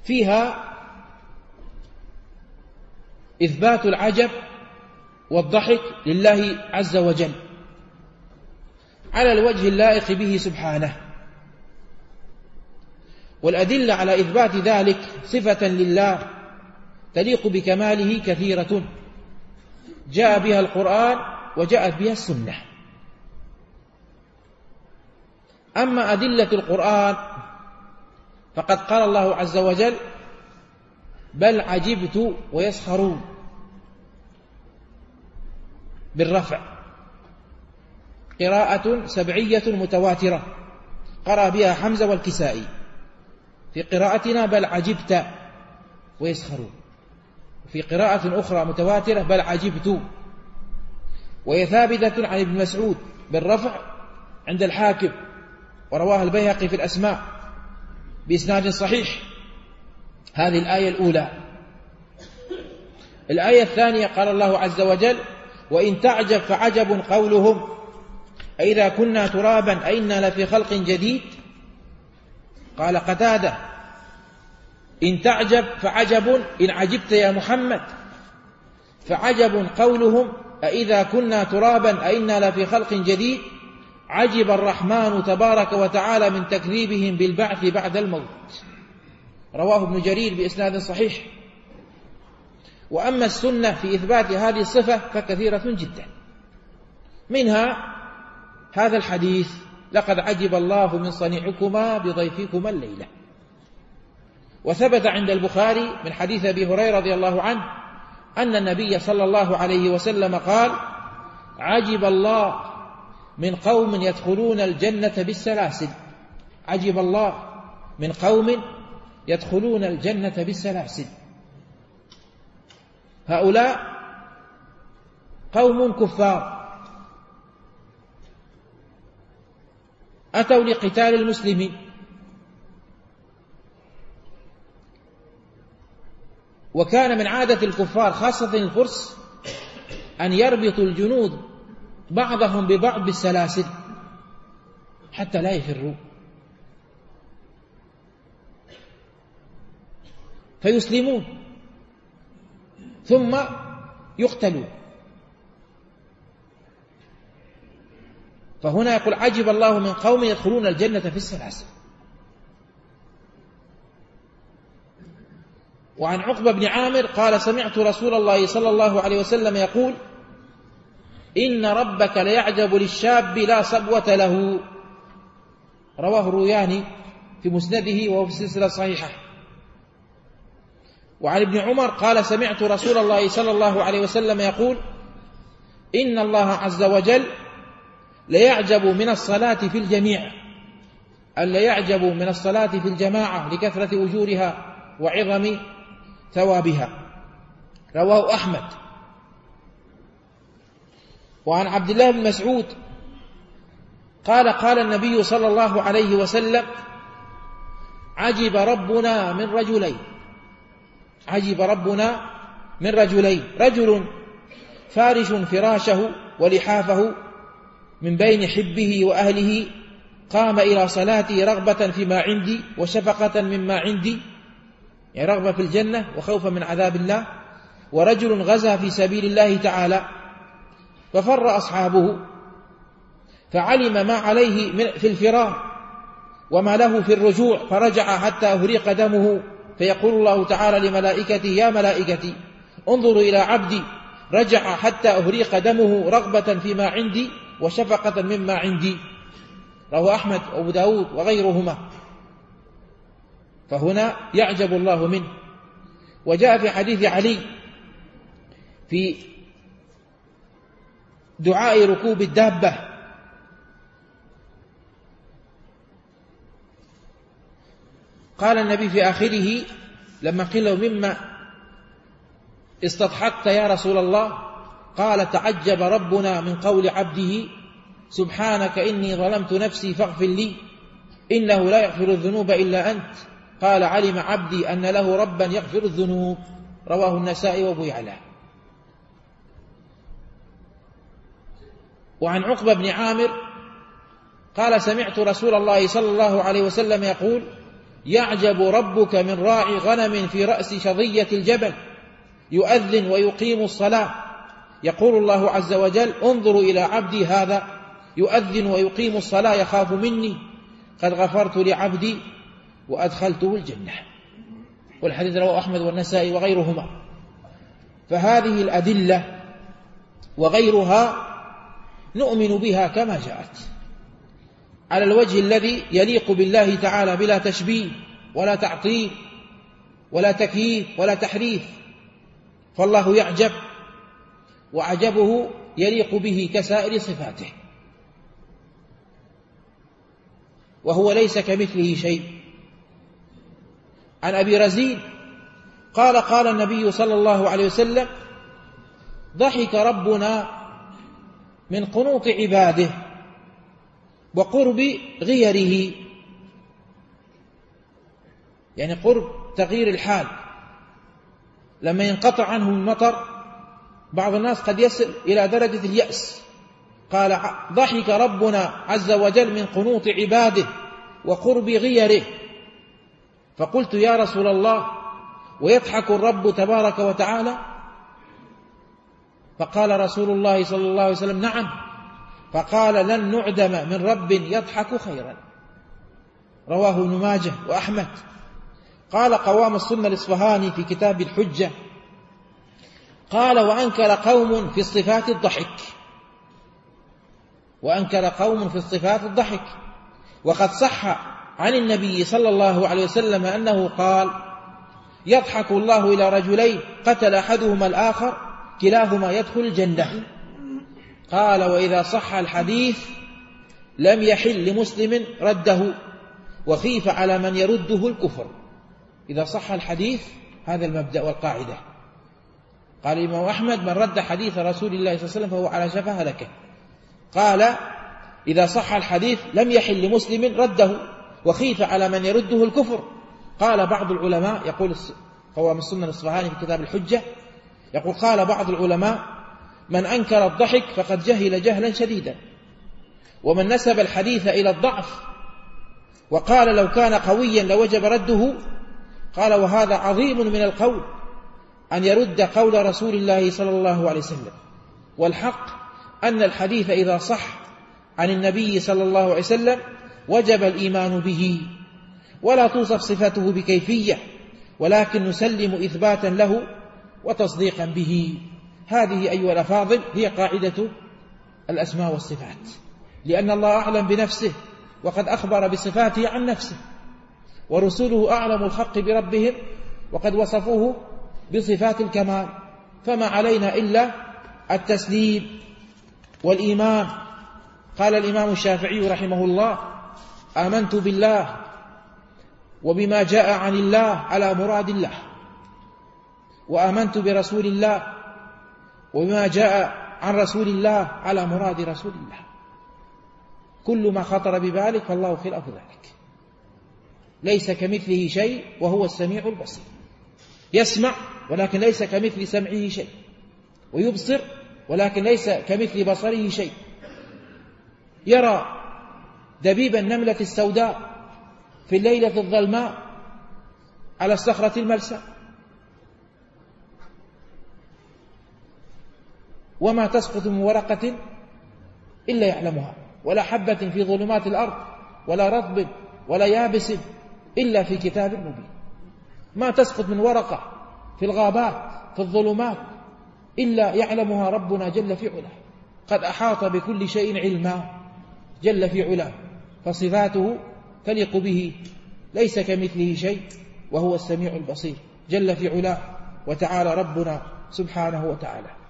فيها إثبات العجب والضحك لله عز وجل على الوجه اللائق به سبحانه، والأدلة على إثبات ذلك صفة لله تليق بكماله كثيرة جاء بها القرآن وجاءت بها السنة. أما أدلة القرآن فقد قال الله عز وجل: بل عجبت ويسخرون، بالرفع، قراءة سبعية متواترة قرأ بها حمزة والكسائي. في قراءتنا بل عجبت ويسخرون، في قراءة أخرى متواترة بل عجبت، وهي ثابتة عن ابن مسعود بالرفع عند الحاكم، ورواه البيهقي في الأسماء بإسناد صحيح. هذه الآية الأولى. الآية الثانية قال الله عز وجل: وإن تعجب فعجب قولهم أئذا كنا ترابا أئنا لفي خلق جديد. قال قتادة: إن تعجب فعجب، إن عجبت يا محمد، فعجب قولهم أئذا كنا ترابا أئنا لفي خلق جديد. عجب الرحمن تبارك وتعالى من تكذيبهم بالبعث بعد الموت. رواه ابن جرير بإسناد صحيح. وأما السنة في إثبات هذه الصفة فكثيرة جدا، منها هذا الحديث: لقد عجب الله من صنيعكما بضيفكما الليلة. وثبت عند البخاري من حديث أبي هريرة رضي الله عنه أن النبي صلى الله عليه وسلم قال: عجب الله من قوم يدخلون الجنة بالسلاسل. عجب الله من قوم يدخلون الجنة بالسلاسل. هؤلاء قوم كفار أتوا لقتال المسلمين، وكان من عادة الكفار خاصة الفرس أن يربطوا الجنود بعضهم ببعض بالسلاسل حتى لا يفروا، فيسلمون ثم يقتلون. فهنا يقول: عجب الله من قوم يدخلون الجنة في السلاسل. وعن عقبة بن عامر قال: سمعت رسول الله صلى الله عليه وسلم يقول: إن ربك ليعجب للشاب لا صبوة له. رواه الروياني في مسنده وهو في السلسلة الصحيحة. وعن ابن عمر قال: سمعت رسول الله صلى الله عليه وسلم يقول: إن الله عز وجل ليعجب من الصلاة في الجميع، ألا يعجب من الصلاة في الجماعة لكثرة أجورها وعظم ثوابها. رواه أحمد. وعن عبد الله بن مسعود قال: قال النبي صلى الله عليه وسلم: عجب ربنا من رجلين. عجب ربنا من رجلين: رجل فارش فراشه ولحافه من بين حبه وأهله، قام إلى صلاتي رغبة فيما عندي وشفقة مما عندي، يعني رغبة في الجنة وخوفا من عذاب الله. ورجل غزا في سبيل الله تعالى ففر أصحابه، فعلم ما عليه في الفرار وما له في الرجوع، فرجع حتى أهريق دمه، فيقول الله تعالى لملائكته: يا ملائكتي انظروا إلى عبدي رجع حتى أهريق دمه رغبة فيما عندي وشفقة مما عندي. رواه أحمد وأبو داود وغيرهما. فهنا يعجب الله منه. وجاء في حديث علي في دعاء ركوب الدابة: قال النبي في آخره لما قيل له: مما استضحكت يا رسول الله؟ قال: تعجب ربنا من قول عبده: سبحانك إني ظلمت نفسي فاغفر لي إنه لا يغفر الذنوب إلا أنت. قال: علم عبدي أن له ربا يغفر الذنوب. رواه النسائي وابو يعلى. وعن عقبة بن عامر قال: سمعت رسول الله صلى الله عليه وسلم يقول: يعجب ربك من راعي غنم في رأس شظية الجبل يؤذن ويقيم الصلاة. يقول الله عز وجل: انظروا إلى عبدي هذا يؤذن ويقيم الصلاة يخاف مني، قد غفرت لعبدي وأدخلته الجنة. والحديث رواه أحمد والنسائي وغيرهما. فهذه الأدلة وغيرها نؤمن بها كما جاءت على الوجه الذي يليق بالله تعالى، بلا تشبيه ولا تعطيل ولا تكييف ولا تحريف. فالله يعجب، وعجبه يليق به كسائر صفاته، وهو ليس كمثله شيء. عن أبي رزين قال: قال النبي صلى الله عليه وسلم: ضحك ربنا من قنوط عباده وقرب غيره، يعني قرب تغيير الحال، لما ينقطع عنه المطر بعض الناس قد يصل إلى درجة اليأس. قال: ضحك ربنا عز وجل من قنوط عباده وقرب غيره. فقلت: يا رسول الله، ويضحك الرب تبارك وتعالى؟ فقال رسول الله صلى الله عليه وسلم: نعم. فقال: لن نعدم من رب يضحك خيرا. رواه ابن ماجه وأحمد. قال قوام السنة الإصفهاني في كتاب الحجة: قال: وأنكر قوم في الصفات الضحك، وأنكر قوم في الصفات الضحك، وقد صح عن النبي صلى الله عليه وسلم أنه قال: يضحك الله إلى رجلين قتل أحدهما الآخر كلاهما يدخل الجنة. قال: وإذا صح الحديث لم يحل لمسلم رده، وخيف على من يرده الكفر. إذا صح الحديث، هذا المبدأ والقاعدة. قال الإمام أحمد: من رد حديث رسول الله صلى الله عليه وسلم فهو على شفا هلكة. قال: إذا صح الحديث لم يحل لمسلم رده، وخيف على من يرده الكفر. قال بعض العلماء، يقول قوام السنة الإصفهاني في كتاب الحجة، يقول: قال بعض العلماء: من أنكر الضحك فقد جهل جهلا شديدا. ومن نسب الحديث إلى الضعف وقال لو كان قويا لوجب رده، قال: وهذا عظيم من القول أن يرد قول رسول الله صلى الله عليه وسلم. والحق أن الحديث إذا صح عن النبي صلى الله عليه وسلم وجب الإيمان به، ولا توصف صفته بكيفية، ولكن نسلم إثباتا له وتصديقا به. هذه أيها الأفاضل هي قاعدة الأسماء والصفات، لأن الله أعلم بنفسه وقد أخبر بصفاته عن نفسه، ورسوله أعلم الخلق بربهم وقد وصفوه بصفات الكمال. فما علينا إلا التسليم والإيمان. قال الإمام الشافعي رحمه الله: آمنت بالله وبما جاء عن الله على مراد الله، وآمنت برسول الله وبما جاء عن رسول الله على مراد رسول الله. كل ما خطر ببالك فالله خلاف ذلك. ليس كمثله شيء وهو السميع البصير. يسمع ولكن ليس كمثل سمعه شيء، ويبصر ولكن ليس كمثل بصره شيء. يرى دبيب النملة السوداء في الليلة الظلماء على الصخرة الملساء، وما تسقط من ورقة إلا يعلمها، ولا حبة في ظلمات الأرض ولا رطب ولا يابس إلا في كتاب مبين. ما تسقط من ورقة في الغابات في الظلمات إلا يعلمها ربنا جل في علاه. قد أحاط بكل شيء علما جل في علاه، فصفاته تليق به، ليس كمثله شيء وهو السميع البصير جل في علاه وتعالى ربنا سبحانه وتعالى.